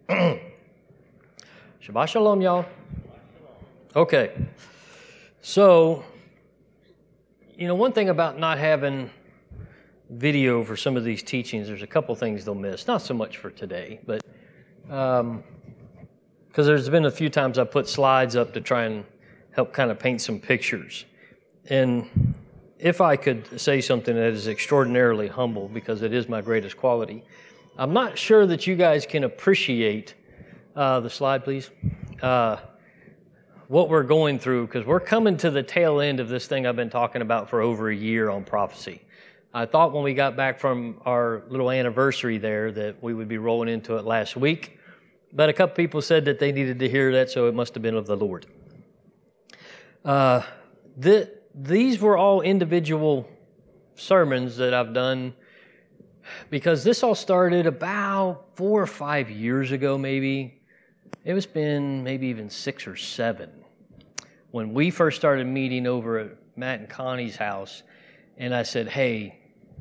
Shabbat shalom, y'all. Okay. So, one thing about not having video for some of these teachings, there's a couple things they'll miss. Not so much for today, but because there's been a few times I put slides up to try and help kind of paint some pictures. And if I could say something that is extraordinarily humble, because it is my greatest quality, I'm not sure that you guys can appreciate, the slide please, what we're going through, because we're coming to the tail end of this thing I've been talking about for over a year on prophecy. I thought when we got back from our little anniversary there that we would be rolling into it last week, but a couple people said that they needed to hear that, so it must have been of the Lord. These were all individual sermons that I've done, because this all started about 4 or 5 years ago, maybe. It's been maybe even 6 or 7 when we first started meeting over at Matt and Connie's house, and I said, hey,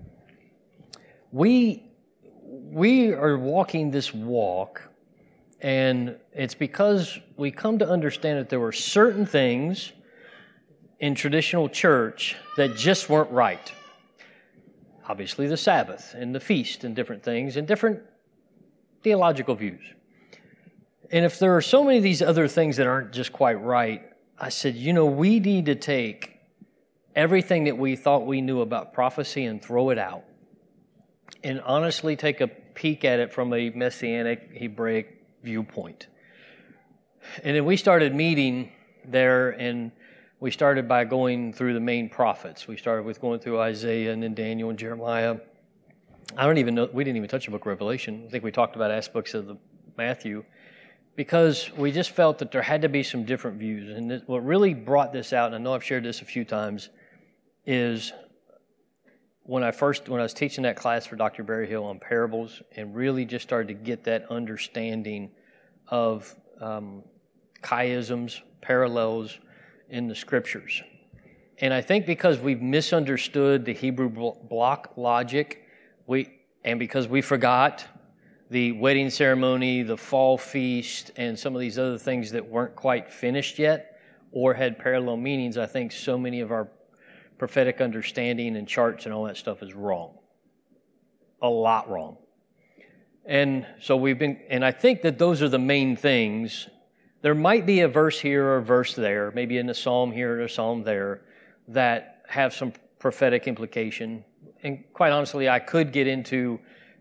we are walking this walk, and it's because we come to understand that there were certain things in traditional church that just weren't right. Obviously the Sabbath and the feast and different things and different theological views. And if there are so many of these other things that aren't just quite right, I said, we need to take everything that we thought we knew about prophecy and throw it out and honestly take a peek at it from a Messianic Hebraic viewpoint. And then we started meeting there, and we started by going through the main prophets. We started with going through Isaiah and then Daniel and Jeremiah. I don't even know, we didn't even touch the book of Revelation. I think we talked about aspects of the Matthew, because we just felt that there had to be some different views. And what really brought this out, and I know I've shared this a few times, is when I was teaching that class for Dr. Berryhill on parables and really just started to get that understanding of chiasms, parallels in the scriptures. And I think because we've misunderstood the Hebrew block logic, and because we forgot the wedding ceremony, the fall feast, and some of these other things that weren't quite finished yet or had parallel meanings, I think so many of our prophetic understanding and charts and all that stuff is wrong. A lot wrong. And so and I think that those are the main things. There might be a verse here or a verse there, maybe in a psalm here or a psalm there, that have some prophetic implication. And quite honestly, I could get into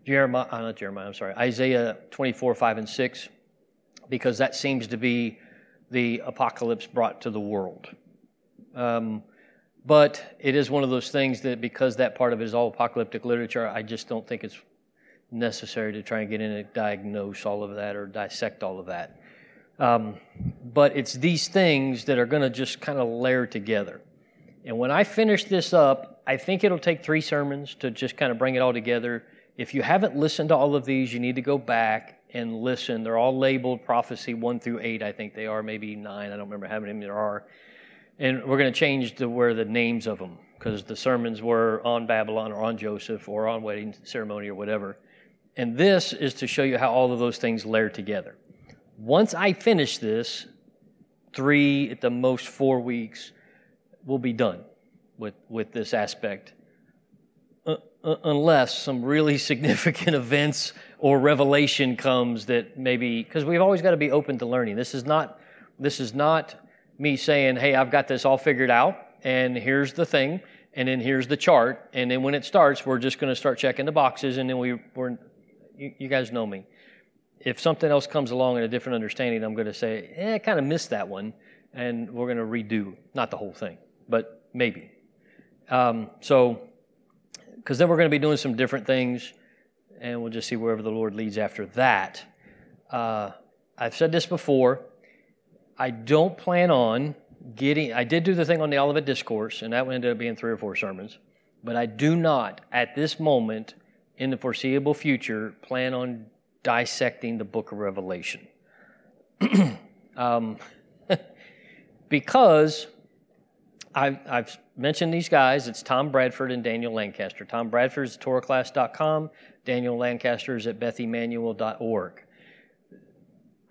Isaiah 24, 5, and 6, because that seems to be the apocalypse brought to the world. But it is one of those things that because that part of it is all apocalyptic literature, I just don't think it's necessary to try and get in and diagnose all of that or dissect all of that. But it's these things that are going to just kind of layer together. And when I finish this up, I think it'll take 3 sermons to just kind of bring it all together. If you haven't listened to all of these, you need to go back and listen. They're all labeled prophecy 1 through 8, I think they are, maybe 9. I don't remember how many there are. And we're going to change to where the names of them, because the sermons were on Babylon or on Joseph or on wedding ceremony or whatever. And this is to show you how all of those things layer together. Once I finish this, 3, at the most 4 weeks, we'll be done with this aspect. Unless some really significant events or revelation comes that maybe, because we've always got to be open to learning. This is not me saying, hey, I've got this all figured out, and here's the thing, and then here's the chart, and then when it starts, we're just going to start checking the boxes, and then you guys know me. If something else comes along in a different understanding, I'm going to say, I kind of missed that one, and we're going to redo, not the whole thing, but maybe. Because then we're going to be doing some different things, and we'll just see wherever the Lord leads after that. I've said this before. I don't plan on I did do the thing on the Olivet Discourse, and that ended up being 3 or 4 sermons, but I do not, at this moment, in the foreseeable future, plan on dissecting the book of Revelation. Because I've mentioned these guys. It's Tom Bradford and Daniel Lancaster. Tom Bradford is at TorahClass.com. Daniel Lancaster is at BethEmmanuel.org.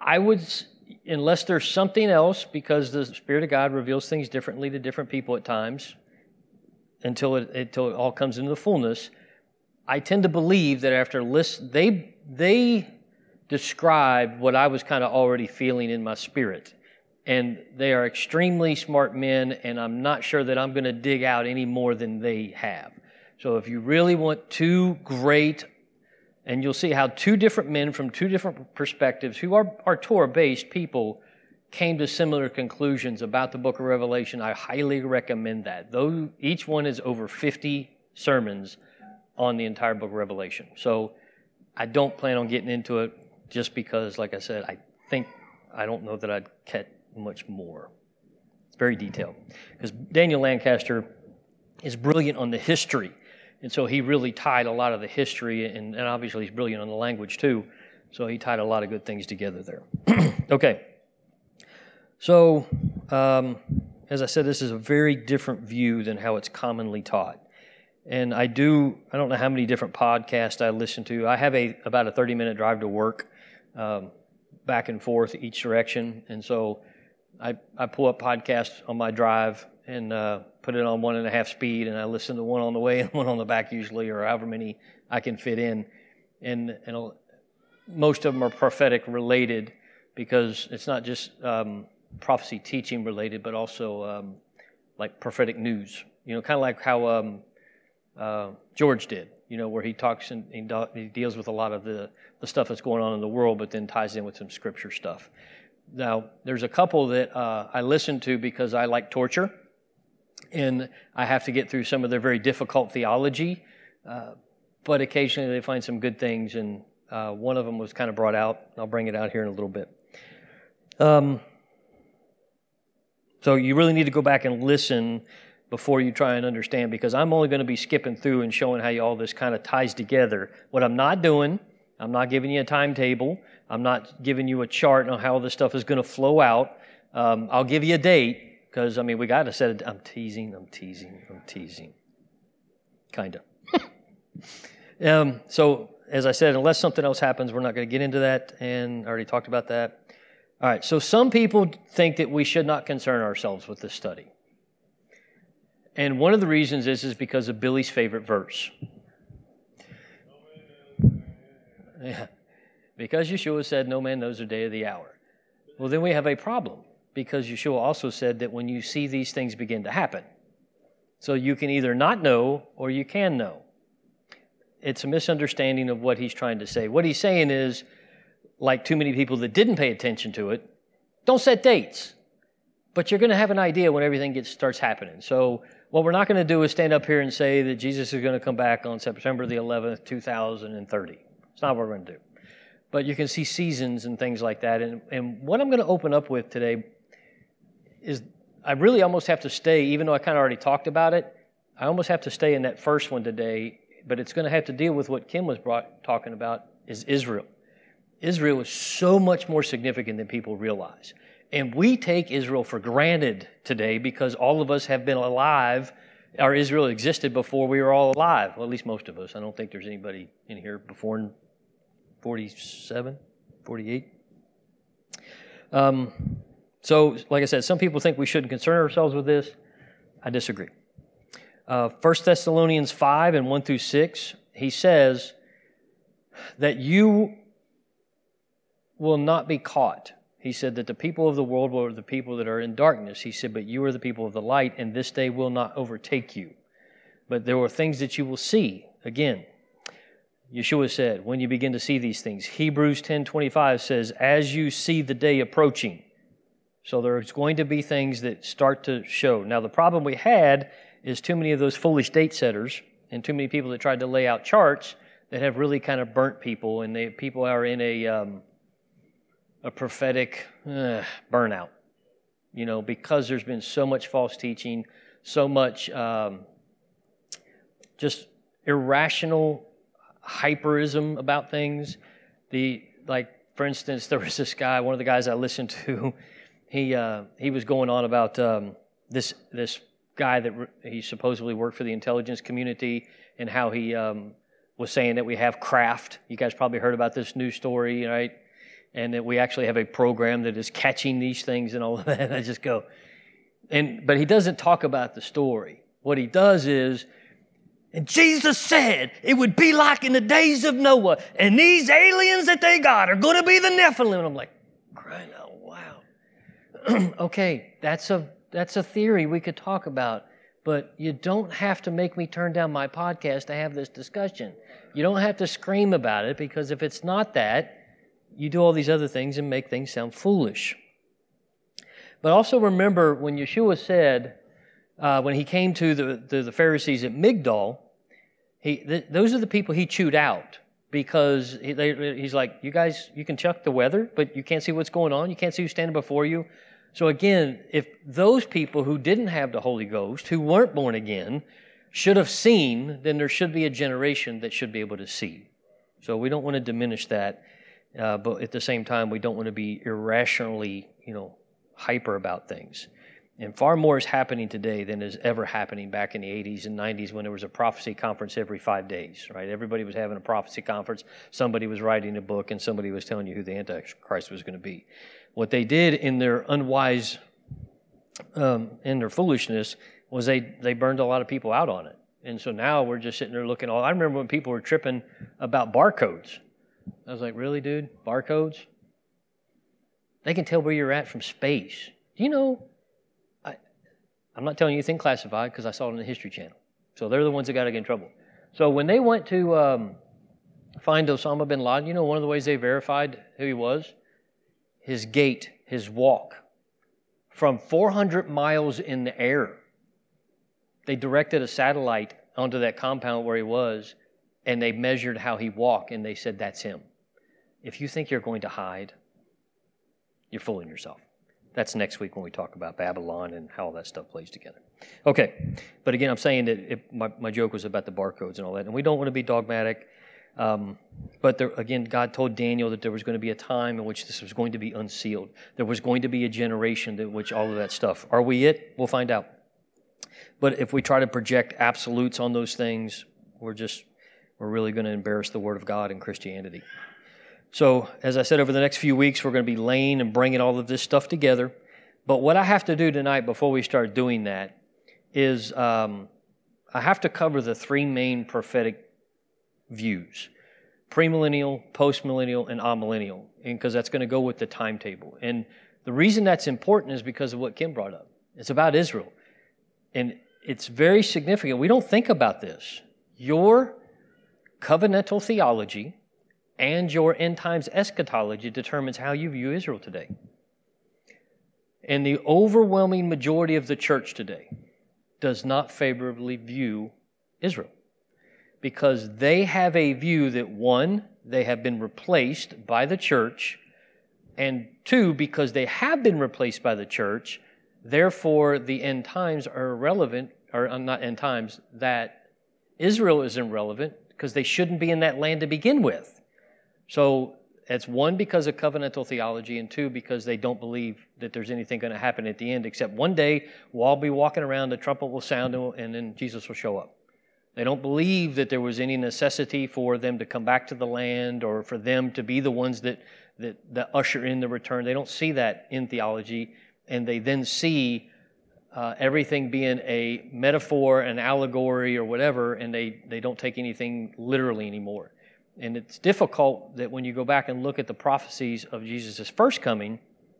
I would, unless there's something else, because the Spirit of God reveals things differently to different people at times, until it all comes into the fullness, I tend to believe that after they described what I was kind of already feeling in my spirit. And they are extremely smart men, and I'm not sure that I'm going to dig out any more than they have. So if you really want two great, and you'll see how two different men from two different perspectives, who are Torah-based people, came to similar conclusions about the book of Revelation, I highly recommend that. Though each one is over 50 sermons on the entire book of Revelation. So I don't plan on getting into it just because, like I said, I don't know that I'd catch much more. It's very detailed. Because Daniel Lancaster is brilliant on the history. And so he really tied a lot of the history, and obviously he's brilliant on the language too. So he tied a lot of good things together there. Okay. So, as I said, this is a very different view than how it's commonly taught. And I don't know how many different podcasts I listen to. I have about a 30-minute drive to work, back and forth each direction. And so I pull up podcasts on my drive and put it on 1.5 speed, and I listen to one on the way and one on the back usually, or however many I can fit in. And most of them are prophetic related, because it's not just prophecy teaching related, but also like prophetic news. You know, kind of like how George did, you know, where he talks and he deals with a lot of the stuff that's going on in the world, but then ties in with some scripture stuff. Now, there's a couple that I listen to because I like torture, and I have to get through some of their very difficult theology, but occasionally they find some good things, and one of them was kind of brought out. I'll bring it out here in a little bit. So you really need to go back and listen before you try and understand, because I'm only going to be skipping through and showing how all this kind of ties together. What I'm not doing, I'm not giving you a timetable. I'm not giving you a chart on how this stuff is going to flow out. I'll give you a date, because, I mean, we got to set it. I'm teasing. Kind of. So, as I said, unless something else happens, we're not going to get into that, and I already talked about that. All right, so some people think that we should not concern ourselves with this study. And one of the reasons is because of Billy's favorite verse. Yeah. Because Yeshua said, no man knows the day or the hour. Well, then we have a problem, because Yeshua also said that when you see these things begin to happen, so you can either not know or you can know. It's a misunderstanding of what he's trying to say. What he's saying is, like too many people that didn't pay attention to it, don't set dates. But you're going to have an idea when everything starts happening. So what we're not going to do is stand up here and say that Jesus is going to come back on September the 11th, 2030. It's not what we're going to do. But you can see seasons and things like that. And what I'm going to open up with today is, I really almost have to stay, even though I kind of already talked about it, I almost have to stay in that first one today, but it's going to have to deal with what Kim was talking about, is Israel. Israel is so much more significant than people realize. And we take Israel for granted today because all of us have been alive, or Israel existed before we were all alive. Well, at least most of us. I don't think there's anybody in here before 47, 48. So, like I said, some people think we shouldn't concern ourselves with this. I disagree. 1 Thessalonians 5 and 1 through 6, he says that you will not be caught. He said that the people of the world were the people that are in darkness. He said, but you are the people of the light, and this day will not overtake you. But there are things that you will see. Again, Yeshua said, when you begin to see these things. Hebrews 10:25 says, as you see the day approaching. So there's going to be things that start to show. Now, the problem we had is too many of those foolish date setters and too many people that tried to lay out charts that have really kind of burnt people, and people are in a prophetic burnout, you know, because there's been so much false teaching, so much just irrational hyperism about things. For instance, there was this guy, one of the guys I listened to, he was going on about this guy that he supposedly worked for the intelligence community, and how he was saying that we have craft. You guys probably heard about this news story, right? and that we actually have a program that is catching these things and all of that. And I just go, but he doesn't talk about the story. What he does is, and Jesus said it would be like in the days of Noah, and these aliens that they got are going to be the Nephilim. And I'm like, crying out, wow. Okay, that's a theory we could talk about, but you don't have to make me turn down my podcast to have this discussion. You don't have to scream about it, because if it's not that, you do all these other things and make things sound foolish. But also remember when Yeshua said, when he came to the Pharisees at Migdal, those are the people he chewed out, because he's like, you guys, you can check the weather, but you can't see what's going on. You can't see who's standing before you. So again, if those people who didn't have the Holy Ghost, who weren't born again, should have seen, then there should be a generation that should be able to see. So we don't want to diminish that, but at the same time, we don't want to be irrationally, hyper about things. And far more is happening today than is ever happening back in the 80s and 90s when there was a prophecy conference every 5 days, right? Everybody was having a prophecy conference. Somebody was writing a book, and somebody was telling you who the Antichrist was going to be. What they did in their unwise, in their foolishness, was they burned a lot of people out on it. And so now we're just sitting there looking. I remember when people were tripping about barcodes. I was like, really, dude? Barcodes? They can tell where you're at from space. Do you know? I'm not telling you anything classified because I saw it on the History Channel. So they're the ones that got to get in trouble. So when they went to find Osama bin Laden, one of the ways they verified who he was? His gait, his walk. From 400 miles in the air, they directed a satellite onto that compound where he was, and they measured how he walked, and they said, that's him. If you think you're going to hide, you're fooling yourself. That's next week when we talk about Babylon and how all that stuff plays together. Okay, but again, I'm saying that my joke was about the barcodes and all that, and we don't want to be dogmatic, but again, God told Daniel that there was going to be a time in which this was going to be unsealed. There was going to be a generation in which all of that stuff. Are we it? We'll find out. But if we try to project absolutes on those things, we're really going to embarrass the Word of God and Christianity. So, as I said, over the next few weeks, we're going to be laying and bringing all of this stuff together. But what I have to do tonight before we start doing that is I have to cover the three main prophetic views: premillennial, postmillennial, and amillennial, because that's going to go with the timetable. And the reason that's important is because of what Kim brought up. It's about Israel. And it's very significant. We don't think about this. Your covenantal theology and your end times eschatology determines how you view Israel today. And the overwhelming majority of the church today does not favorably view Israel, because they have a view that, one, they have been replaced by the church, and two, because they have been replaced by the church, therefore the end times are irrelevant, or not end times, that Israel is irrelevant because they shouldn't be in that land to begin with. So it's one, because of covenantal theology, and two, because they don't believe that there's anything going to happen at the end, except one day we'll all be walking around, the trumpet will sound, and then Jesus will show up. They don't believe that there was any necessity for them to come back to the land or for them to be the ones that usher in the return. They don't see that in theology, and they then see everything being a metaphor, an allegory, or whatever, and they don't take anything literally anymore. And it's difficult that when you go back and look at the prophecies of Jesus' first coming,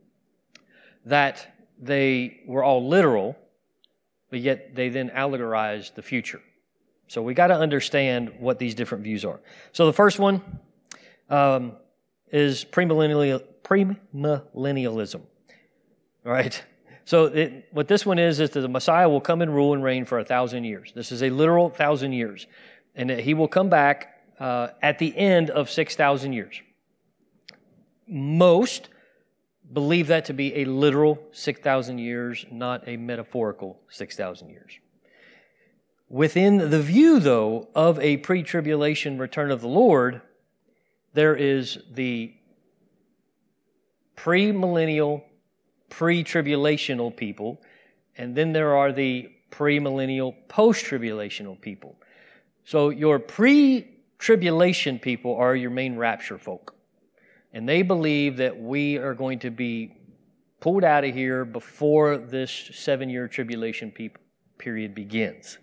that they were all literal, but yet they then allegorized the future. So we got to understand what these different views are. So the first one is premillennialism. All right? So what this one is that the Messiah will come and rule and reign for 1,000 years. This is a literal 1,000 years. And that he will come back at the end of 6,000 years. Most believe that to be a literal 6,000 years, not a metaphorical 6,000 years. Within the view, though, of a pre-tribulation return of the Lord, there is the premillennial, pre-tribulational people, and then there are the premillennial, post-tribulational people. So your pre-tribulation people are your main rapture folk. And they believe that we are going to be pulled out of here before this 7-year tribulation period begins.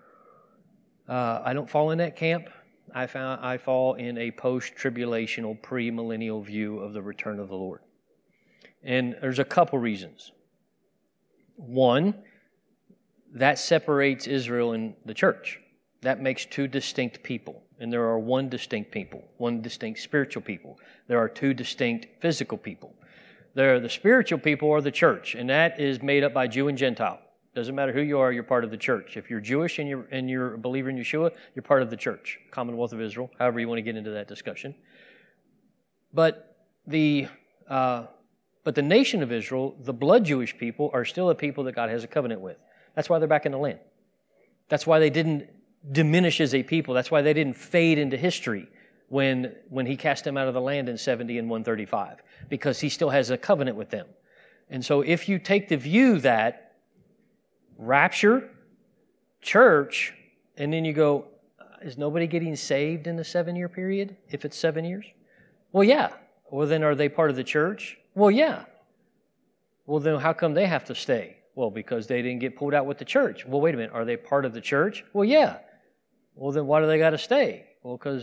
I don't fall in that camp. I fall in a post-tribulational, pre-millennial view of the return of the Lord. And there's a couple reasons. One, that separates Israel and the church. That makes two distinct people. And there are one distinct people, one distinct spiritual people. There are two distinct physical people. The spiritual people are the church, and that is made up by Jew and Gentile. Doesn't matter who you are, you're part of the church. If you're Jewish and you're a believer in Yeshua, you're part of the church, Commonwealth of Israel, however you want to get into that discussion. But the nation of Israel, the blood Jewish people, are still a people that God has a covenant with. That's why they're back in the land. That's why they didn't diminish as a people. That's why they didn't fade into history when He cast them out of the land in 70 and 135, because He still has a covenant with them. And so if you take the view that rapture, church, and then you go, is nobody getting saved in the 7-year period if it's 7 years? Well, yeah. Well, then are they part of the church? Well, yeah. Well, then how come they have to stay? Well, because they didn't get pulled out with the church. Well, wait a minute. Are they part of the church? Well, yeah. Well, then why do they got to stay? Well, because...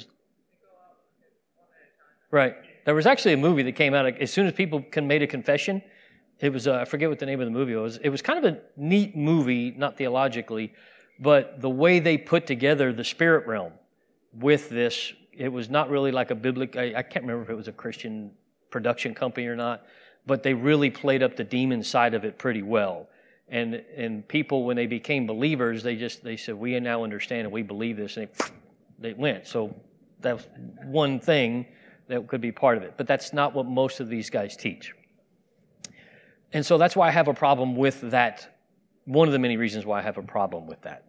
Right. There was actually a movie that came out as soon as people made a confession. It was, I forget what the name of the movie was. It was kind of a neat movie, not theologically, but the way they put together the spirit realm with this, it was not really like a biblical, I can't remember if it was a Christian production company or not, but they really played up the demon side of it pretty well. And people, when they became believers, they said, we now understand and we believe this, and they went. So that's one thing that could be part of it. But that's not what most of these guys teach. And so that's why I have a problem with that. One of the many reasons why I have a problem with that.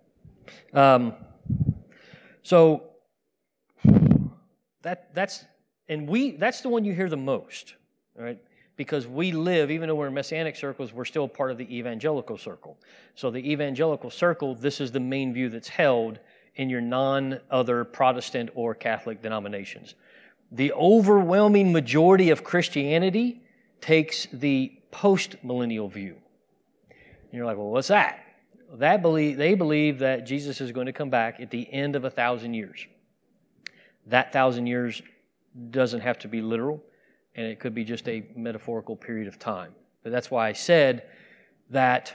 That's the one you hear the most, right? Because we live, even though we're in Messianic circles, we're still part of the evangelical circle. So the evangelical circle, this is the main view that's held in your non-other Protestant or Catholic denominations. The overwhelming majority of Christianity takes the post-millennial view. And you're like, well, what's that? They believe that Jesus is going to come back at the end of 1,000 years. That 1,000 years doesn't have to be literal, and it could be just a metaphorical period of time. But that's why I said that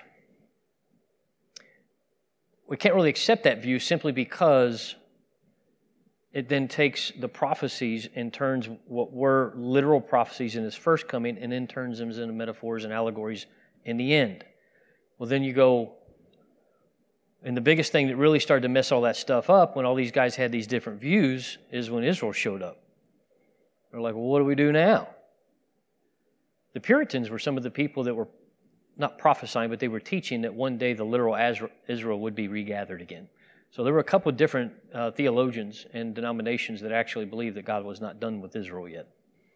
we can't really accept that view simply because it then takes the prophecies and turns what were literal prophecies in His first coming and then turns them into metaphors and allegories in the end. Well, then you go, and the biggest thing that really started to mess all that stuff up when all these guys had these different views is when Israel showed up. They're like, well, what do we do now? The Puritans were some of the people that were not prophesying, but they were teaching that one day the literal Israel would be regathered again. So there were a couple of different theologians and denominations that actually believed that God was not done with Israel yet.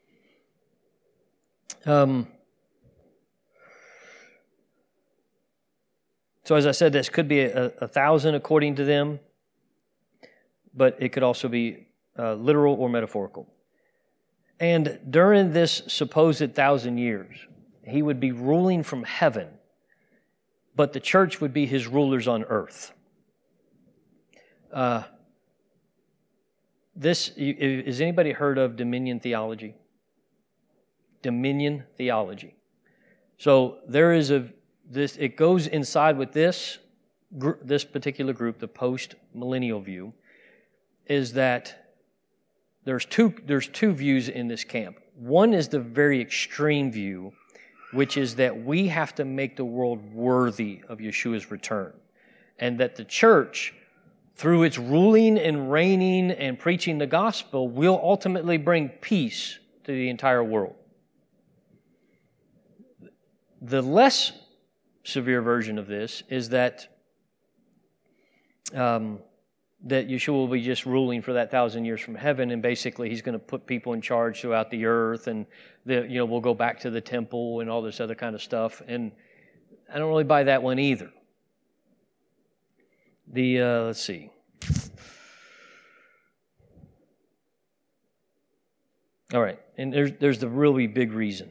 So as I said, this could be 1,000 according to them, but it could also be literal or metaphorical. And during this supposed 1,000 years, He would be ruling from heaven, but the church would be His rulers on earth. Has anybody heard of dominion theology? Dominion theology. So there is it goes inside with this particular group, the post-millennial view, is that there's two views in this camp. One is the very extreme view, which is that we have to make the world worthy of Yeshua's return, and that the church, through its ruling and reigning and preaching the gospel, will ultimately bring peace to the entire world. The less severe version of this is that that Yeshua will be just ruling for that 1,000 years from heaven, and basically He's going to put people in charge throughout the earth, and we'll go back to the temple and all this other kind of stuff. And I don't really buy that one either. Let's see. All right, and there's the really big reason.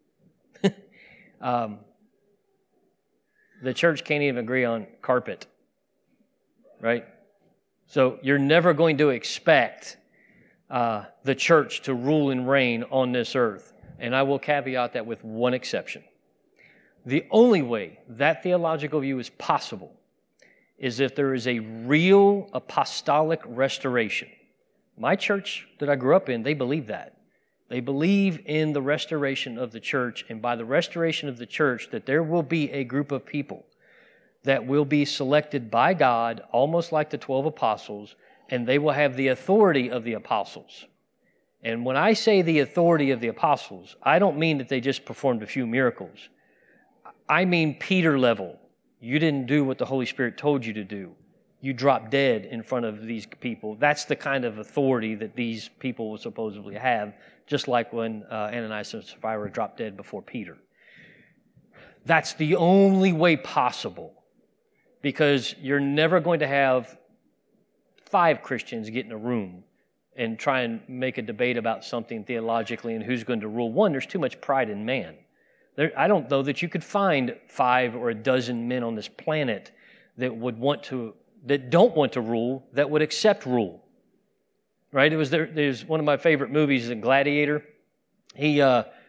The church can't even agree on carpet, right? So you're never going to expect the church to rule and reign on this earth. And I will caveat that with one exception. The only way that theological view is possible is if there is a real apostolic restoration. My church that I grew up in, they believe that. They believe in the restoration of the church, and by the restoration of the church, that there will be a group of people that will be selected by God, almost like the 12 apostles, and they will have the authority of the apostles. And when I say the authority of the apostles, I don't mean that they just performed a few miracles. I mean Peter level. You didn't do what the Holy Spirit told you to do. You dropped dead in front of these people. That's the kind of authority that these people will supposedly have, just like when Ananias and Sapphira dropped dead before Peter. That's the only way possible, because you're never going to have 5 Christians get in a room and try and make a debate about something theologically and who's going to rule. One, there's too much pride in man. I don't know that you could find 5 or a dozen men on this planet that don't want to rule, that would accept rule. Right? There's one of my favorite movies, Gladiator. He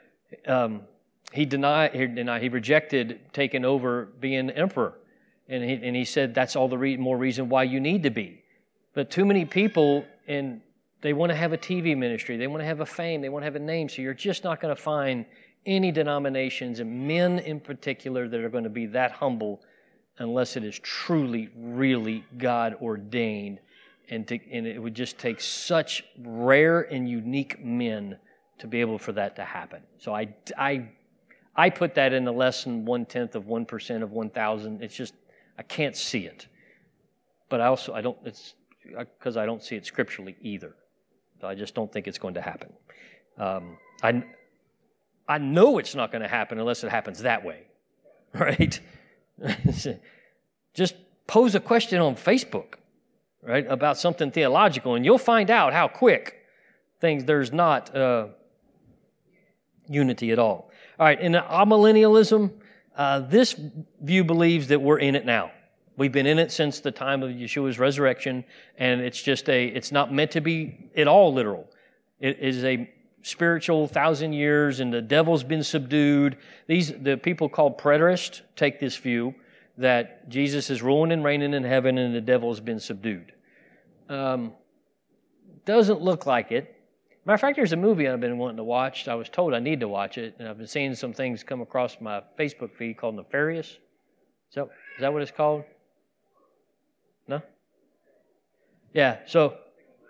rejected taking over being emperor, and he said that's all the more reason why you need to be. But too many people, and they want to have a TV ministry, they want to have a fame, they want to have a name, so you're just not going to find any denominations, and men in particular, that are going to be that humble unless it is truly, really God-ordained. And it would just take such rare and unique men to be able for that to happen. So I put that in the less than 1/10 of 1% of 1,000. It's just, I can't see it. But it's because I don't see it scripturally either. So I just don't think it's going to happen. I know it's not going to happen unless it happens that way, right? Just pose a question on Facebook, right, about something theological, and you'll find out how quick there's not unity at all. All right, in amillennialism, this view believes that we're in it now. We've been in it since the time of Yeshua's resurrection, and it's not meant to be at all literal. It is a spiritual 1,000 years, and the devil's been subdued. The people called preterists take this view that Jesus is ruling and reigning in heaven, and the devil's been subdued. Doesn't look like it. Matter of fact, there's a movie I've been wanting to watch. I was told I need to watch it, and I've been seeing some things come across my Facebook feed called Nefarious. Is that what it's called? No? Yeah, so...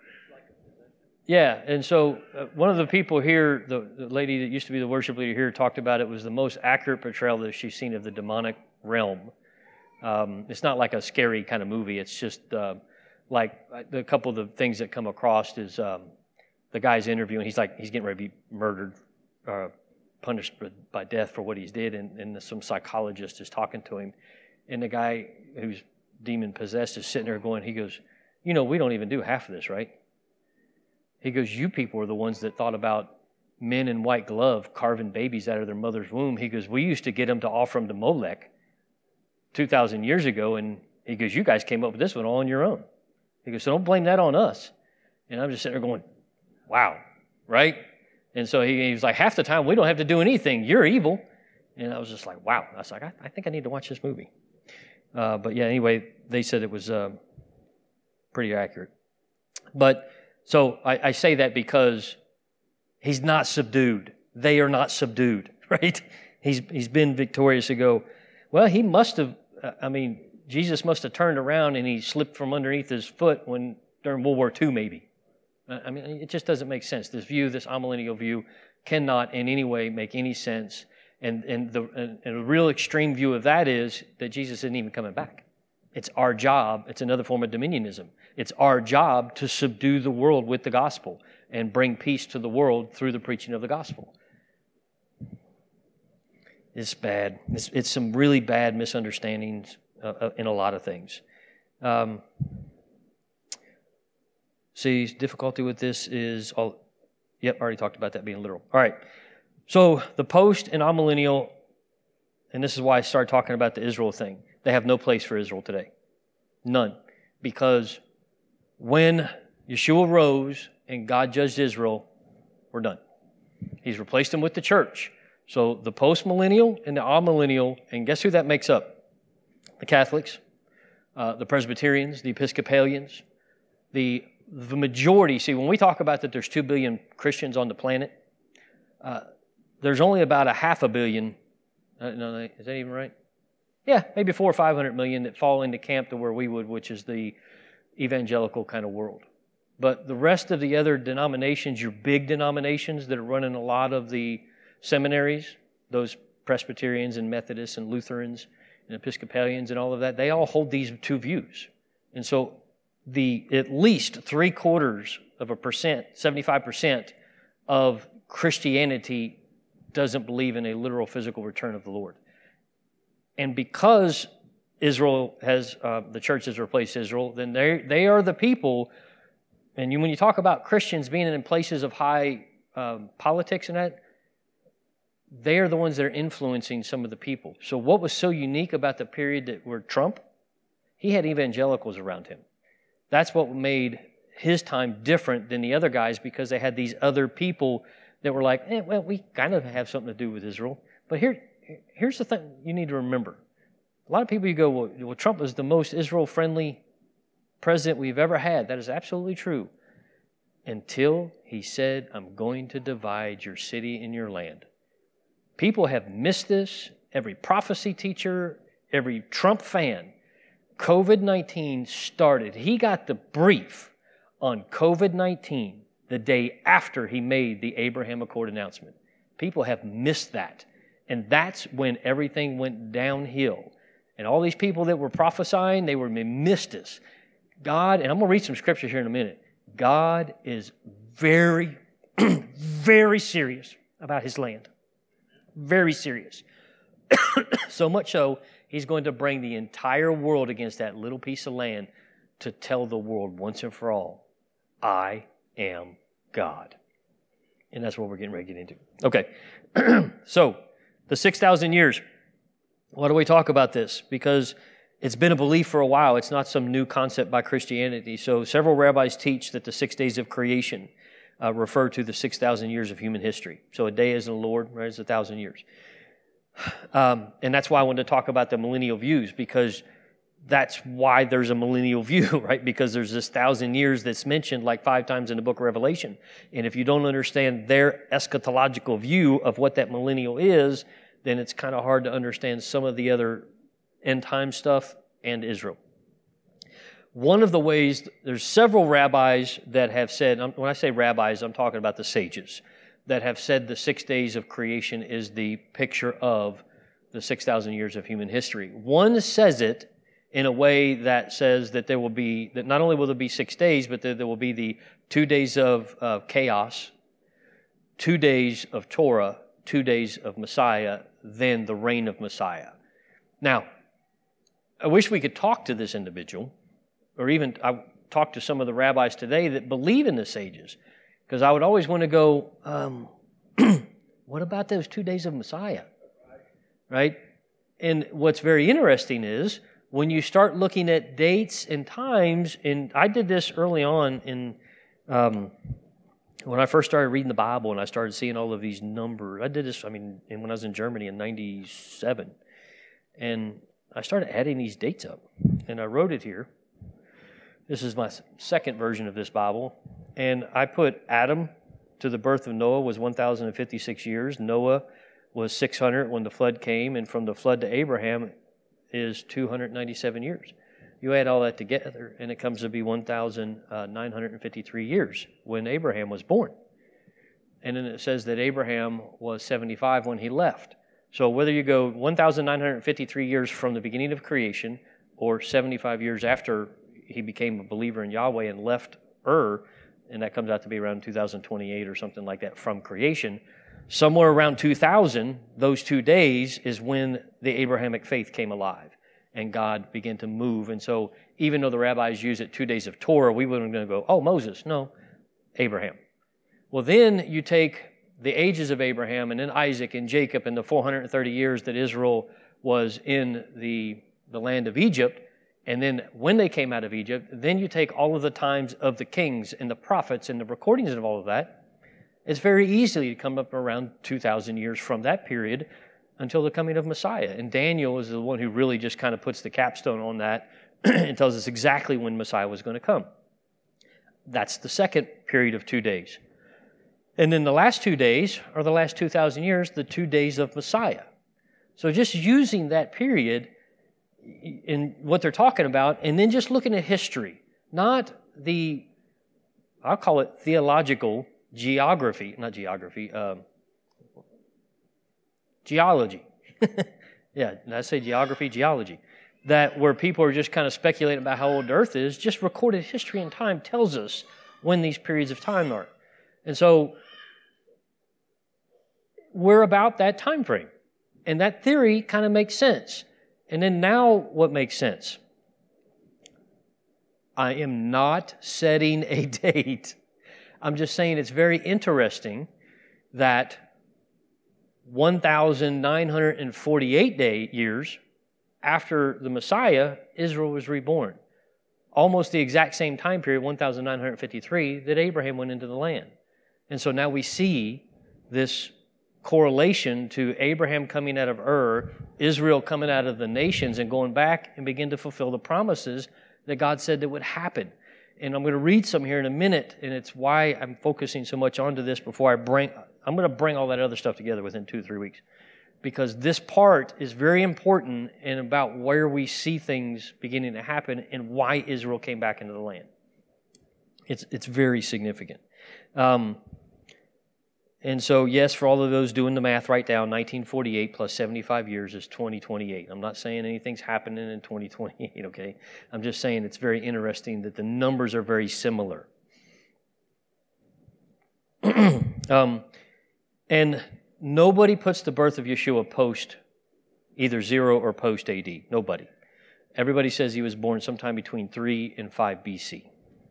Yeah, and so one of the people here, the lady that used to be the worship leader here, talked about it was the most accurate portrayal that she's seen of the demonic realm. It's not like a scary kind of movie. It's just like a couple of the things that come across is the guy's interviewing. He's getting ready to be murdered, punished by death for what he's did, and some psychologist is talking to him, and the guy who's demon possessed is sitting there going, he goes, we don't even do half of this, right? He goes, you people are the ones that thought about men in white glove carving babies out of their mother's womb. He goes, we used to get them to offer them to Molech 2,000 years ago, and he goes, you guys came up with this one all on your own. He goes, so don't blame that on us. And I'm just sitting there going, wow, right? And so he was like, half the time we don't have to do anything. You're evil. And I was just like, wow. I was like, I think I need to watch this movie. But yeah, anyway, they said it was pretty accurate. But so I say that because he's not subdued. They are not subdued, right? He's been victorious to go, well, he must have, Jesus must have turned around and he slipped from underneath his foot during World War II maybe. It just doesn't make sense. This amillennial view cannot in any way make any sense. And the real extreme view of that is that Jesus isn't even coming back. It's our job. It's another form of dominionism. It's our job to subdue the world with the gospel and bring peace to the world through the preaching of the gospel. It's bad. It's some really bad misunderstandings in a lot of things. See, difficulty with this is Yep, already talked about that being literal. All right. So the post and amillennial, and this is why I started talking about the Israel thing, they have no place for Israel today. None. Because when Yeshua rose and God judged Israel, we're done. He's replaced them with the church. So the post-millennial and the amillennial, and guess who that makes up? The Catholics, the Presbyterians, the Episcopalians, the majority. See, when we talk about that there's 2 billion Christians on the planet, there's only about a half a billion. No, is that even right? Yeah, maybe 400 or 500 million that fall into camp to where we would, which is the evangelical kind of world. But the rest of the other denominations, your big denominations that are running a lot of the seminaries, those Presbyterians and Methodists and Lutherans and Episcopalians and all of that, they all hold these two views. And so at least 0.75%, 75% of Christianity doesn't believe in a literal physical return of the Lord. And because Israel has, the church has replaced Israel, then they are the people, and when you talk about Christians being in places of high politics and that, they are the ones that are influencing some of the people. So what was so unique about the period where Trump, he had evangelicals around him. That's what made his time different than the other guys, because they had these other people that were like, well, we kind of have something to do with Israel. But here's the thing you need to remember. A lot of people, you go, well, Trump was the most Israel-friendly president we've ever had. That is absolutely true. Until he said, I'm going to divide your city and your land. People have missed this. Every prophecy teacher, every Trump fan, COVID-19 started. He got the brief on COVID-19 the day after he made the Abraham Accord announcement. People have missed that. And that's when everything went downhill. And all these people that were prophesying, they missed us. God, and I'm going to read some scriptures here in a minute. God is very, very serious about his land. Very serious. So much so, he's going to bring the entire world against that little piece of land to tell the world once and for all, I am God. And that's what we're getting ready to get into. Okay. So, the 6,000 years. Why do we talk about this? Because it's been a belief for a while. It's not some new concept by Christianity. So several rabbis teach that the 6 days of creation refer to the 6,000 years of human history. So a day is in the Lord, right, is 1,000 years. And that's why I wanted to talk about the millennial views, because that's why there's a millennial view, right? Because there's this 1,000 years that's mentioned like 5 times in the book of Revelation. And if you don't understand their eschatological view of what that millennial is, then it's kind of hard to understand some of the other end time stuff and Israel. One of the ways, there's several rabbis that have said, when I say rabbis, I'm talking about the sages, that have said the 6 days of creation is the picture of the 6,000 years of human history. One says it in a way that says that there will be, that not only will there be 6 days, but there will be the 2 days of chaos, 2 days of Torah, 2 days of Messiah, then the reign of Messiah. Now, I wish we could talk to this individual, or even I talked to some of the rabbis today that believe in the sages, because I would always want to go, what about those 2 days of Messiah? Right? And what's very interesting is when you start looking at dates and times, and I did this early on in when I first started reading the Bible and I started seeing all of these numbers. I did this, when I was in Germany in 97. And I started adding these dates up. And I wrote it here. This is my second version of this Bible. And I put Adam to the birth of Noah was 1,056 years. Noah was 600 when the flood came. And from the flood to Abraham is 297 years. You add all that together, and it comes to be 1,953 years when Abraham was born. And then it says that Abraham was 75 when he left. So whether you go 1,953 years from the beginning of creation or 75 years after he became a believer in Yahweh and left Ur, and that comes out to be around 2028 or something like that from creation, somewhere around 2000, those 2 days is when the Abrahamic faith came alive. And God began to move. And so even though the rabbis use it 2 days of Torah, we weren't going to go, oh, Moses. No, Abraham. Well, then you take the ages of Abraham and then Isaac and Jacob and the 430 years that Israel was in the land of Egypt, and then when they came out of Egypt, then you take all of the times of the kings and the prophets and the recordings of all of that. It's very easy to come up around 2,000 years from that period until the coming of Messiah. And Daniel is the one who really just kind of puts the capstone on that and tells us exactly when Messiah was going to come. That's the second period of 2 days. And then the last 2 days are the last 2,000 years, the 2 days of Messiah. So just using that period in what they're talking about, and then just looking at history, not the, I'll call it theological geography, not geography, geology. Yeah, did I say geography? Geology. That where people are just kind of speculating about how old the earth is, just recorded history and time tells us when these periods of time are. And so we're about that time frame. And that theory kind of makes sense. And then now what makes sense? I am not setting a date. I'm just saying it's very interesting that 1,948 years after the Messiah, Israel was reborn. Almost the exact same time period, 1,953, that Abraham went into the land. And so now we see this correlation to Abraham coming out of Ur, Israel coming out of the nations and going back and begin to fulfill the promises that God said that would happen. And I'm going to read some here in a minute, and it's why I'm focusing so much onto this before I'm going to bring all that other stuff together within 2-3 weeks. Because this part is very important and about where we see things beginning to happen and why Israel came back into the land. It's very significant. And so, yes, for all of those doing the math right down, 1948 plus 75 years is 2028. I'm not saying anything's happening in 2028, okay? I'm just saying it's very interesting that the numbers are very similar. And nobody puts the birth of Yeshua post either 0 or post AD. Nobody. Everybody says he was born sometime between 3 and 5 BC.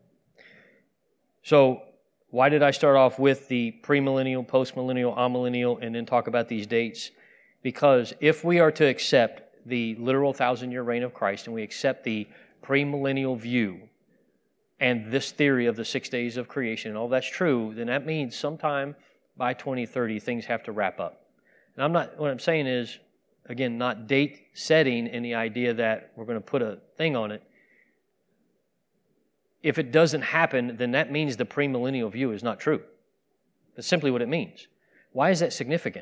So, why did I start off with the premillennial, postmillennial, amillennial, and then talk about these dates? Because if we are to accept the literal 1,000-year reign of Christ and we accept the premillennial view and this theory of the 6 days of creation and all that's true, then that means sometime by 2030 things have to wrap up. And what I'm saying is, again, not date setting in the idea that we're going to put a thing on it. If it doesn't happen, then that means the premillennial view is not true. That's simply what it means. Why is that significant?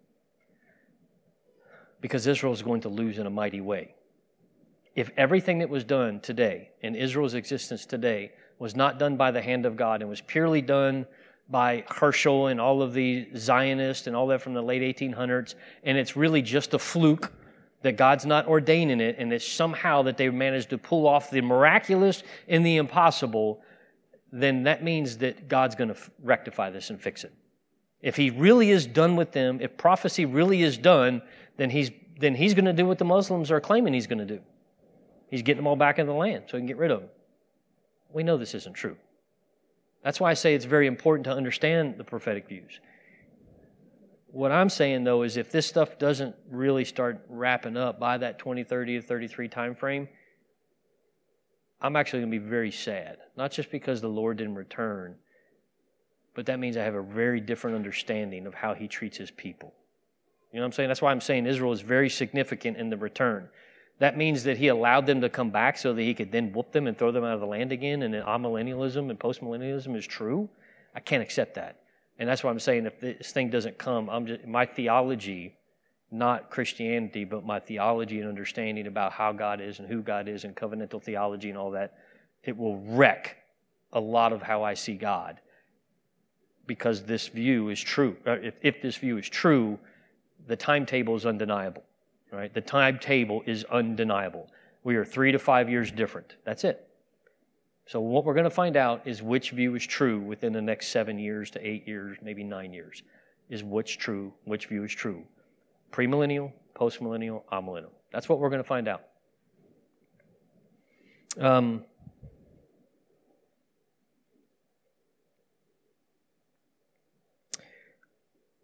Because Israel is going to lose in a mighty way. If everything that was done today, in Israel's existence today, was not done by the hand of God and was purely done by Herschel and all of the Zionists and all that from the late 1800s, and it's really just a fluke, that God's not ordaining it, and it's somehow that they've managed to pull off the miraculous and the impossible, then that means that God's going to rectify this and fix it. If He really is done with them, if prophecy really is done, then He's going to do what the Muslims are claiming He's going to do. He's getting them all back in the land so He can get rid of them. We know this isn't true. That's why I say it's very important to understand the prophetic views. What I'm saying, though, is if this stuff doesn't really start wrapping up by that 2030 to 33 time frame, I'm actually going to be very sad. Not just because the Lord didn't return, but that means I have a very different understanding of how He treats His people. You know what I'm saying? That's why I'm saying Israel is very significant in the return. That means that He allowed them to come back so that He could then whoop them and throw them out of the land again, and that amillennialism and postmillennialism is true. I can't accept that. And that's why I'm saying if this thing doesn't come, my theology, not Christianity, but my theology and understanding about how God is and who God is and covenantal theology and all that, it will wreck a lot of how I see God. Because this view is true. If this view is true, the timetable is undeniable. Right? The timetable is undeniable. We are 3 to 5 years different. That's it. So what we're going to find out is which view is true within the next 7 years to 8 years, maybe 9 years, is which view is true. Premillennial, postmillennial, amillennial. That's what we're going to find out.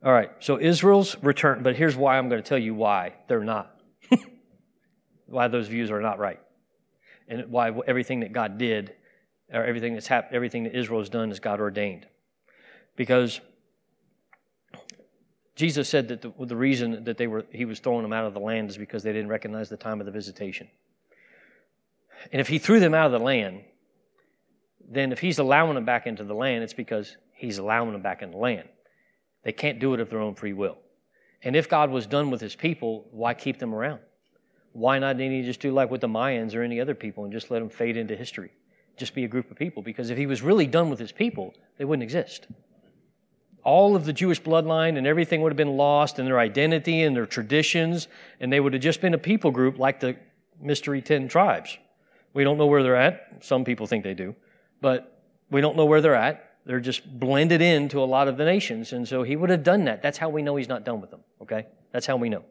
All right, so Israel's return, but here's why I'm going to tell you why they're not. Why those views are not right. And why everything that God did, or everything that's happened, everything that Israel has done is God ordained. Because Jesus said that the reason that he was throwing them out of the land is because they didn't recognize the time of the visitation. And if he threw them out of the land, then if he's allowing them back into the land, it's because he's allowing them back in the land. They can't do it of their own free will. And if God was done with his people, why keep them around? Why not didn't he just do like with the Mayans or any other people and just let them fade into history? Just be a group of people. Because if he was really done with his people, they wouldn't exist. All of the Jewish bloodline and everything would have been lost, and their identity and their traditions, and they would have just been a people group like the Mystery 10 tribes. We don't know where they're at. Some people think they do. But we don't know where they're at. They're just blended into a lot of the nations. And so he would have done that. That's how we know he's not done with them. Okay? That's how we know.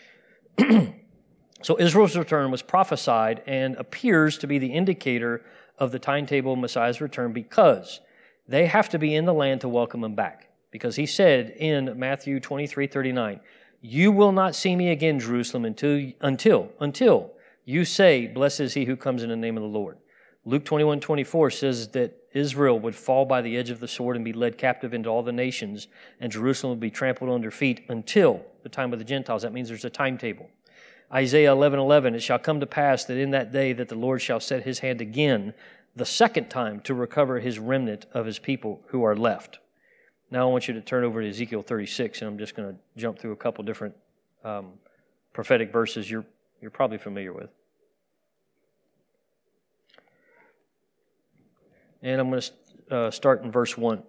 So Israel's return was prophesied and appears to be the indicator of the timetable of Messiah's return because they have to be in the land to welcome him back. Because he said in Matthew 23:39, "You will not see me again, Jerusalem, until you say, 'Blessed is he who comes in the name of the Lord.'" Luke 21:24 says that Israel would fall by the edge of the sword and be led captive into all the nations, and Jerusalem would be trampled under feet until the time of the Gentiles. That means there's a timetable. Isaiah 11:11, "It shall come to pass that in that day that the Lord shall set his hand again the second time to recover his remnant of his people who are left." Now I want you to turn over to Ezekiel 36, and I'm just going to jump through a couple different prophetic verses you're probably familiar with. And I'm going to start in verse 1.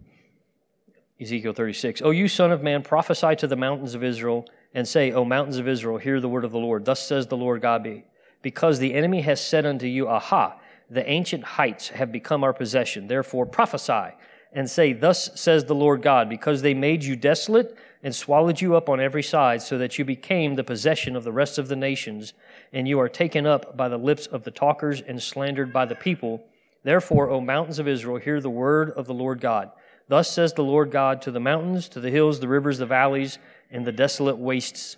Ezekiel 36. "O you son of man, prophesy to the mountains of Israel, and say, O mountains of Israel, hear the word of the Lord. Thus says the Lord God, because the enemy has said unto you, Aha, the ancient heights have become our possession. Therefore prophesy, and say, Thus says the Lord God, because they made you desolate and swallowed you up on every side, so that you became the possession of the rest of the nations, and you are taken up by the lips of the talkers and slandered by the people. Therefore, O mountains of Israel, hear the word of the Lord God. Thus says the Lord God to the mountains, to the hills, the rivers, the valleys, and the desolate wastes,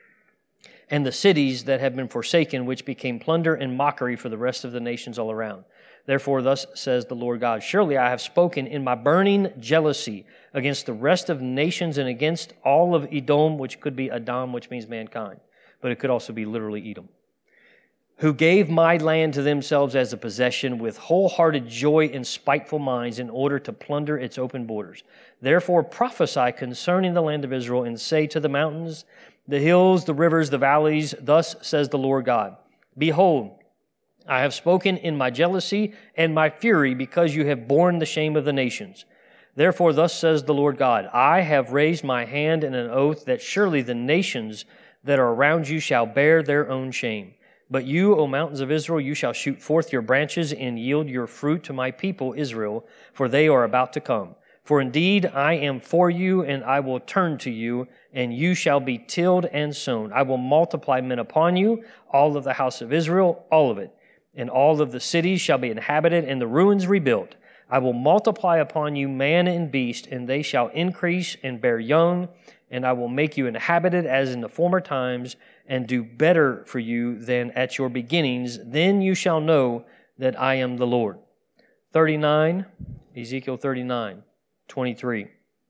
and the cities that have been forsaken, which became plunder and mockery for the rest of the nations all around. Therefore, thus says the Lord God, Surely I have spoken in my burning jealousy against the rest of nations and against all of Edom," which could be Adam, which means mankind, but it could also be literally Edom, "who gave my land to themselves as a possession with wholehearted joy and spiteful minds in order to plunder its open borders. Therefore prophesy concerning the land of Israel and say to the mountains, the hills, the rivers, the valleys, Thus says the Lord God, Behold, I have spoken in my jealousy and my fury because you have borne the shame of the nations. Therefore thus says the Lord God, I have raised my hand in an oath that surely the nations that are around you shall bear their own shame. But you, O mountains of Israel, you shall shoot forth your branches and yield your fruit to my people Israel, for they are about to come. For indeed I am for you, and I will turn to you, and you shall be tilled and sown. I will multiply men upon you, all of the house of Israel, all of it. And all of the cities shall be inhabited, and the ruins rebuilt. I will multiply upon you man and beast, and they shall increase and bear young, and I will make you inhabited as in the former times, and do better for you than at your beginnings. Then you shall know that I am the Lord." 39, Ezekiel 39, 23.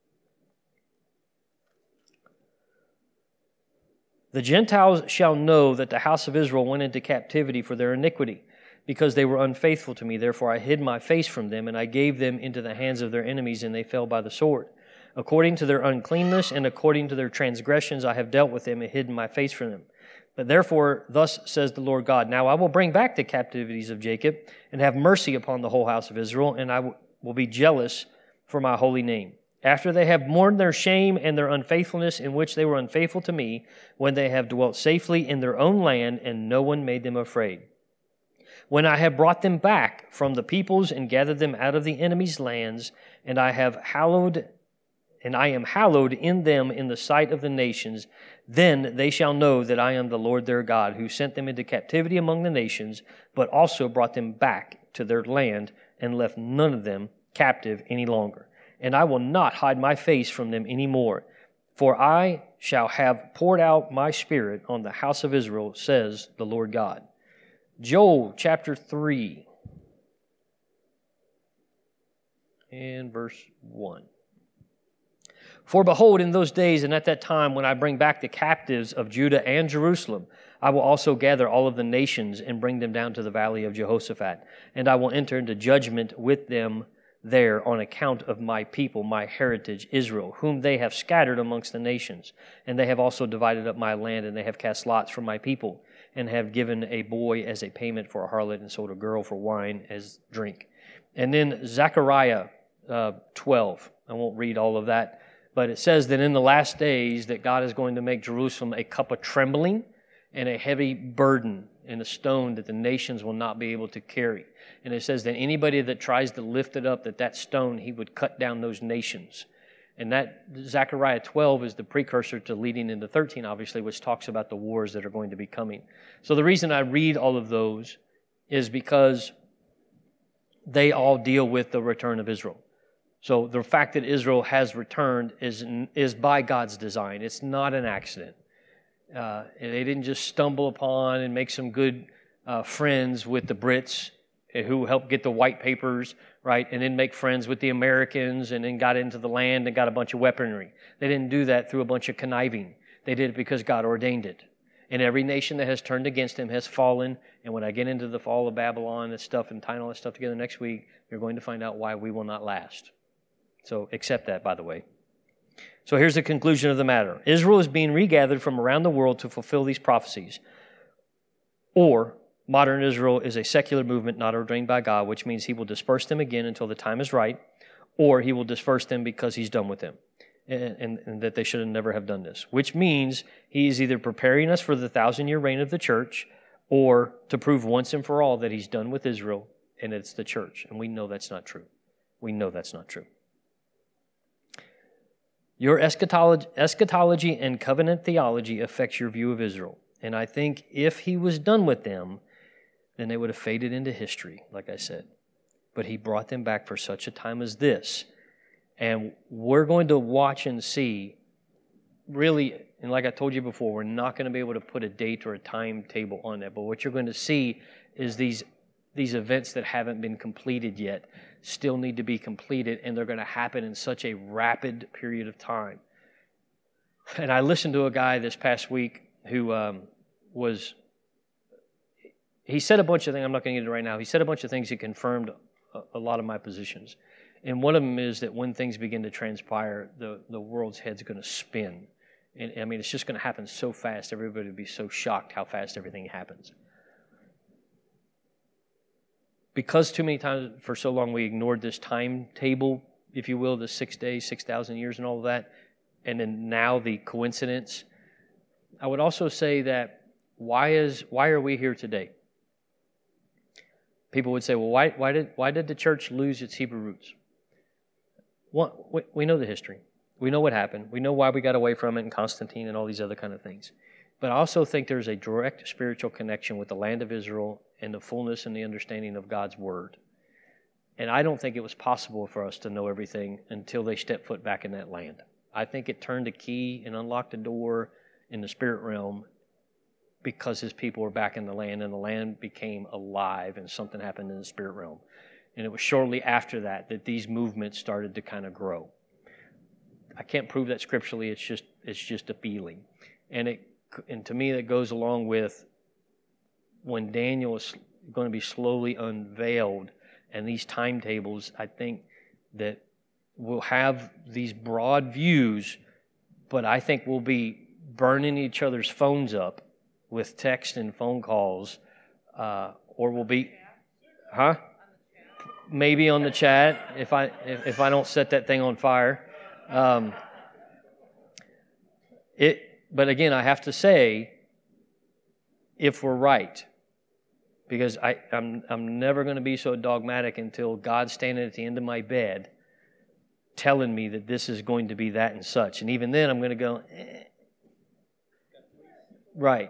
"The Gentiles shall know that the house of Israel went into captivity for their iniquity, because they were unfaithful to me. Therefore I hid my face from them, and I gave them into the hands of their enemies, and they fell by the sword. According to their uncleanness and according to their transgressions I have dealt with them and hidden my face from them. But therefore, thus says the Lord God, Now I will bring back the captivities of Jacob and have mercy upon the whole house of Israel, and I will be jealous for my holy name. After they have mourned their shame and their unfaithfulness in which they were unfaithful to me, when they have dwelt safely in their own land and no one made them afraid. When I have brought them back from the peoples and gathered them out of the enemy's lands, and I am hallowed in them in the sight of the nations, then they shall know that I am the Lord their God, who sent them into captivity among the nations, but also brought them back to their land and left none of them captive any longer. And I will not hide my face from them any more. For I shall have poured out my Spirit on the house of Israel, says the Lord God. Joel chapter 3 and verse 1. For behold, in those days and at that time when I bring back the captives of Judah and Jerusalem, I will also gather all of the nations and bring them down to the valley of Jehoshaphat, and I will enter into judgment with them there on account of my people, my heritage, Israel, whom they have scattered amongst the nations. And they have also divided up my land, and they have cast lots for my people, and have given a boy as a payment for a harlot, and sold a girl for wine as drink. And then Zechariah 12. I won't read all of that, but it says that in the last days that God is going to make Jerusalem a cup of trembling and a heavy burden and a stone that the nations will not be able to carry. And it says that anybody that tries to lift it up, that stone, he would cut down those nations. And that Zechariah 12 is the precursor to leading into 13, obviously, which talks about the wars that are going to be coming. So the reason I read all of those is because they all deal with the return of Israel. So the fact that Israel has returned is by God's design. It's not an accident. They didn't just stumble upon and make some good friends with the Brits who helped get the white papers, right, and then make friends with the Americans and then got into the land and got a bunch of weaponry. They didn't do that through a bunch of conniving. They did it because God ordained it. And every nation that has turned against him has fallen. And when I get into the fall of Babylon and stuff and tying all that stuff together next week, you're going to find out why we will not last. So accept that, by the way. So here's the conclusion of the matter. Israel is being regathered from around the world to fulfill these prophecies. Or modern Israel is a secular movement not ordained by God, which means he will disperse them again until the time is right, or he will disperse them because he's done with them, and that they should never have done this, which means he is either preparing us for the 1,000-year reign of the church or to prove once and for all that he's done with Israel and it's the church. And we know that's not true. We know that's not true. Your eschatology and covenant theology affects your view of Israel. And I think if he was done with them, then they would have faded into history, like I said. But he brought them back for such a time as this. And we're going to watch and see, really, and like I told you before, we're not going to be able to put a date or a timetable on that. But what you're going to see is these events that haven't been completed yet still need to be completed, and they're going to happen in such a rapid period of time. And I listened to a guy this past week who he said a bunch of things, I'm not going to get into it right now. He said a bunch of things that confirmed a lot of my positions. And one of them is that when things begin to transpire, the world's head's going to spin. And I mean, it's just going to happen so fast, everybody would be so shocked how fast everything happens. Because too many times for so long we ignored this timetable, if you will, the 6 days, 6,000 years and all of that, and then now the coincidence. I would also say that why are we here today? People would say, well, why did the church lose its Hebrew roots? Well, we know the history. We know what happened. We know why we got away from it and Constantine and all these other kind of things. But I also think there's a direct spiritual connection with the land of Israel and the fullness and the understanding of God's Word. And I don't think it was possible for us to know everything until they stepped foot back in that land. I think it turned a key and unlocked a door in the spirit realm because his people were back in the land and the land became alive and something happened in the spirit realm. And it was shortly after that these movements started to kind of grow. I can't prove that scripturally, it's just a feeling. And to me that goes along with when Daniel is going to be slowly unveiled and these timetables, I think that we'll have these broad views, but I think we'll be burning each other's phones up with text and phone calls, or we'll be, maybe on the chat if I don't set that thing on fire. But again, I have to say, if we're right, because I'm never going to be so dogmatic until God's standing at the end of my bed telling me that this is going to be that and such. And even then, I'm going to go, Right.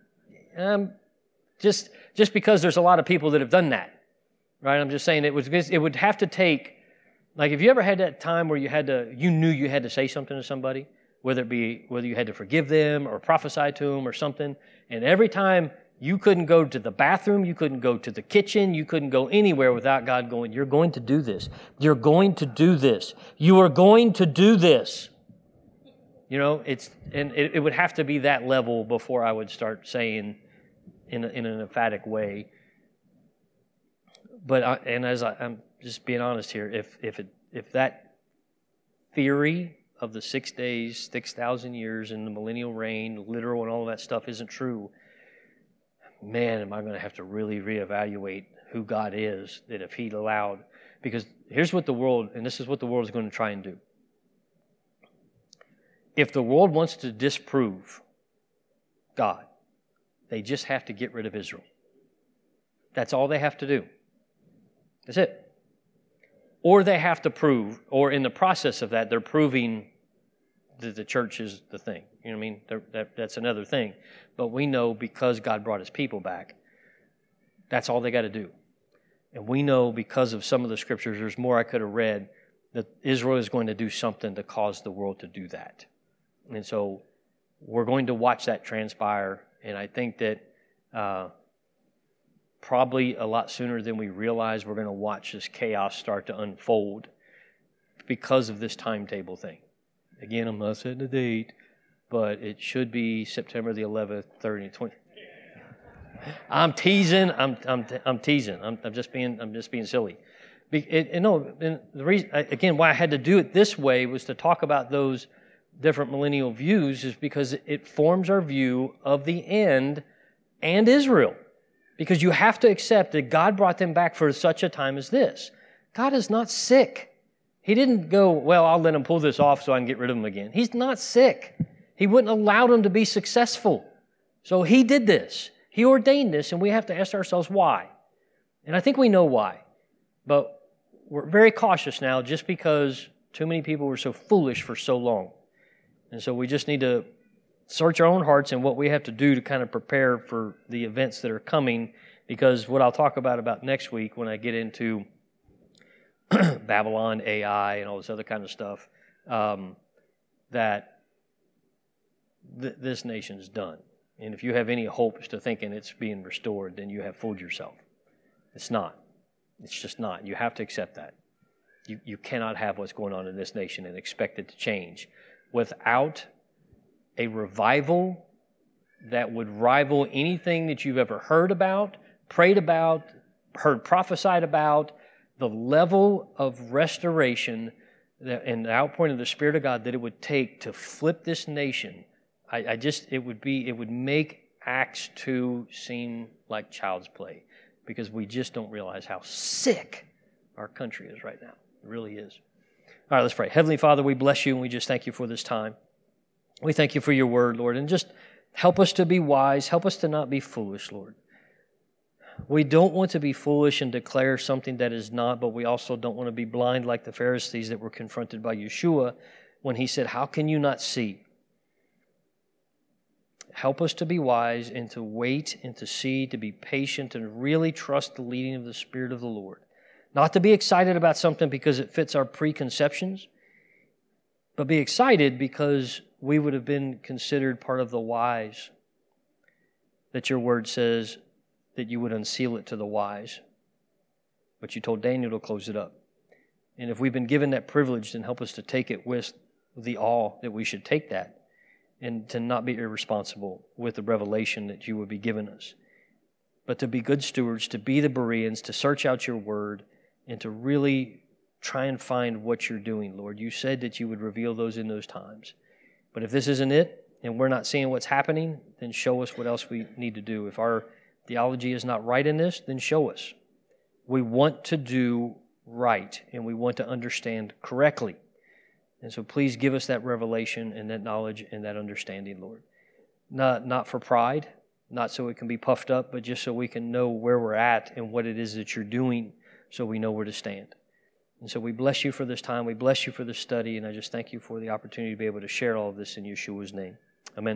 Just because there's a lot of people that have done that, right? I'm just saying it would have to take, like if you ever had that time where you knew you had to say something to somebody, whether you had to forgive them or prophesy to them or something. And every time you couldn't go to the bathroom, you couldn't go to the kitchen, you couldn't go anywhere without God going, you're going to do this. You're going to do this. You are going to do this. You know, it would have to be that level before I would start saying in an emphatic way. But I'm just being honest here, if that theory of the 6 days, 6,000 years, and the millennial reign, literal and all of that stuff isn't true, man, am I going to have to really reevaluate who God is, that if He allowed. Because here's what the world, and this is what the world is going to try and do. If the world wants to disprove God, they just have to get rid of Israel. That's all they have to do. That's it. Or they have to prove, or in the process of that, they're proving that the church is the thing. You know what I mean? That's another thing. But we know because God brought His people back, that's all they got to do. And we know because of some of the scriptures, there's more I could have read, that Israel is going to do something to cause the world to do that. And so we're going to watch that transpire. And I think that probably a lot sooner than we realize, we're going to watch this chaos start to unfold because of this timetable thing. Again, I'm not setting a date, but it should be September the 11th, 30th, 20th. I'm teasing. I'm teasing. I'm just being silly. The reason, again, why I had to do it this way was to talk about those different millennial views, is because it forms our view of the end and Israel. Because you have to accept that God brought them back for such a time as this. God is not sick. He didn't go, well, I'll let them pull this off so I can get rid of them again. He's not sick. He wouldn't allow them to be successful. So He did this. He ordained this, and we have to ask ourselves why. And I think we know why. But we're very cautious now just because too many people were so foolish for so long. And so we just need to search our own hearts and what we have to do to kind of prepare for the events that are coming, because what I'll talk about next week when I get into Babylon, AI, and all this other kind of stuff, that this nation's done. And if you have any hopes to thinking it's being restored, then you have fooled yourself. It's not. It's just not. You have to accept that. You cannot have what's going on in this nation and expect it to change without a revival that would rival anything that you've ever heard about, prayed about, heard prophesied about. The level of restoration and the outpouring of the Spirit of God that it would take to flip this nation, it would make Acts 2 seem like child's play, because we just don't realize how sick our country is right now. It really is. All right, let's pray. Heavenly Father, we bless You and we just thank You for this time. We thank You for Your word, Lord, and just help us to be wise. Help us to not be foolish, Lord. We don't want to be foolish and declare something that is not, but we also don't want to be blind like the Pharisees that were confronted by Yeshua when He said, how can you not see? Help us to be wise and to wait and to see, to be patient and really trust the leading of the Spirit of the Lord. Not to be excited about something because it fits our preconceptions, but be excited because we would have been considered part of the wise, that Your word says that You would unseal it to the wise. But You told Daniel to close it up. And if we've been given that privilege, then help us to take it with the awe that we should take that, and to not be irresponsible with the revelation that You would be giving us, but to be good stewards, to be the Bereans, to search out Your word, and to really try and find what You're doing, Lord. You said that You would reveal those in those times. But if this isn't it, and we're not seeing what's happening, then show us what else we need to do. If our theology is not right in this, then show us. We want to do right, and we want to understand correctly. And so please give us that revelation and that knowledge and that understanding, Lord. Not for pride, not so it can be puffed up, but just so we can know where we're at and what it is that You're doing, so we know where to stand. And so we bless You for this time. We bless You for this study, and I just thank You for the opportunity to be able to share all of this in Yeshua's name.